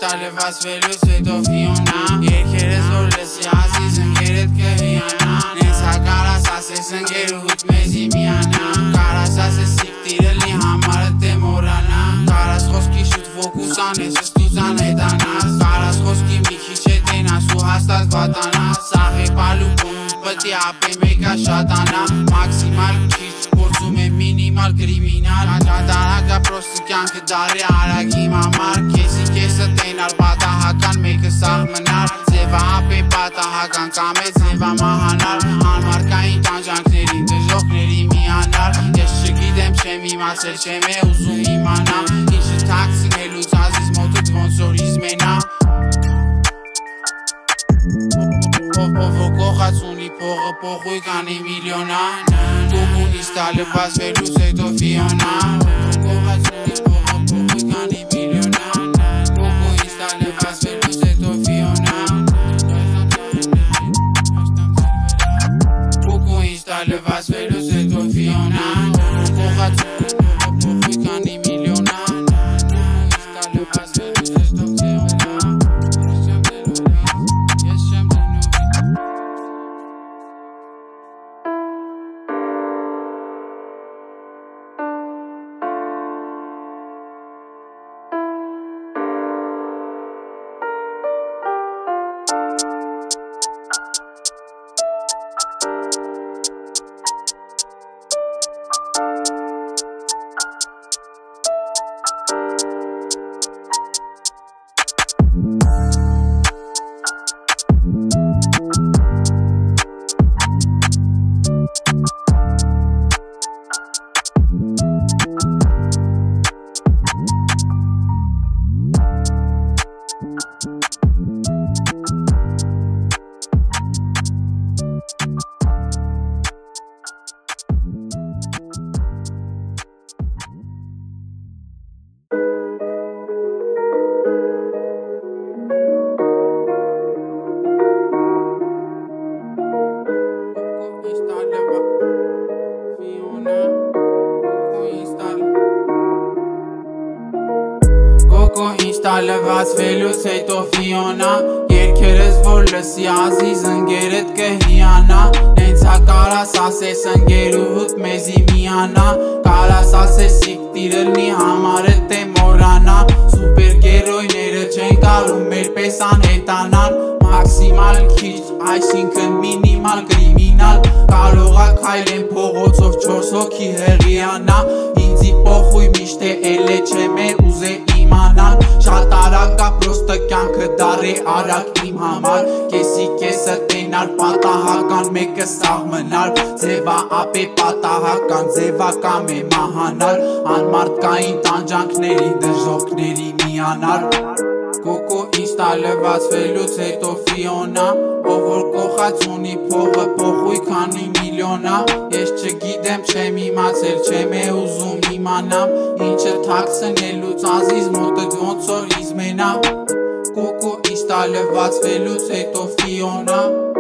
լվացվելուց հետո Ֆիոնա Երկերս որ լսի ասիս ընկերդ կհիանան Նենց հակարաս ասես ընկերուհուտ մեզի միանան Կարաս ասես սիկտիրելի համարդ դե մորանա Կարաս խոսքի շուտ ֆոկուս անես ստուզան հետանաս Կարաս խոսքի մի քիչ հետենաս ու հաստատ վատանաս Սաղ է պալուկում պտի ապե մեկա շատանա Մաքսիմալ քիչ գործում է մինիմալ կրիմինալ Ադարակա պրոստը կյանքը դարի արագ իմ համար Կեսի կեսը տենար պատահական մեկը սաղ մնար Ձևա ապե պատահական կամ է ձևա մահանար Անմարկային տանջանքներին դժողքների միանար Ես չգիտեմ չեմ իմացել չեմ է ուզում իմանամ Ինչը թաքցնելուց ազիս մոտդ ոնց որ իզմենա Ով կողած ունի փողը փողույ կանի միլիոնա Կոմունիստա լվացվելուց հետո Ֆիոնա Կողած ունի փողը փողույ կանի միլիոնա Կոմունիստա լվացվելուց հետո Ֆիոնա Կոմունիստա լվացվելուց հետո Ֆիոնա Կողած ունի փողը փողույ կանի միլիոնա Կոմունիստա լվացվելուց հետո Ֆիոնա Ինստա լվացվելուց հետո Ֆիոնա Երկերս որ լսի ազիս ընկերդ կհիանա Նենց հակարաս ասես ընկերուհուտ մեզի միանա Կարաս ասես սիկտիրելի համարդ դե մորանա Սուպեր գերոյները չեն կարում մեր պես անհետանան Մաքսիմալ քիչ, այսինքն մինիմալ կրիմինալ Կարողա քայլեն փողոցով 4 հոգի հեղիանա Ինձի փոխույ միշտ է էլե չեմ է ուզե իմանալ Շատ արագա պրոստը կյանքը դարի արագ իմ համար Կեսի կեսը տենար պատահական մեկը սաղ մնար Ձևա ապե պատահական ձևա կամ է մահանար Անմարտկային տանջանքների դժողքների միանար Կոկո ինստա լվացվելուց հետո Ֆիոնա Ով որ կողած ունի փողը փողույ քանի միլիոնա Ես չգիտեմ չեմ իմացել չեմ է ուզում իմանամ Ինչը թաքցնելուց ազիս մոտդ ոնց որ իզմենա Կոկո ինստա լվացվելուց հետո Ֆիոնա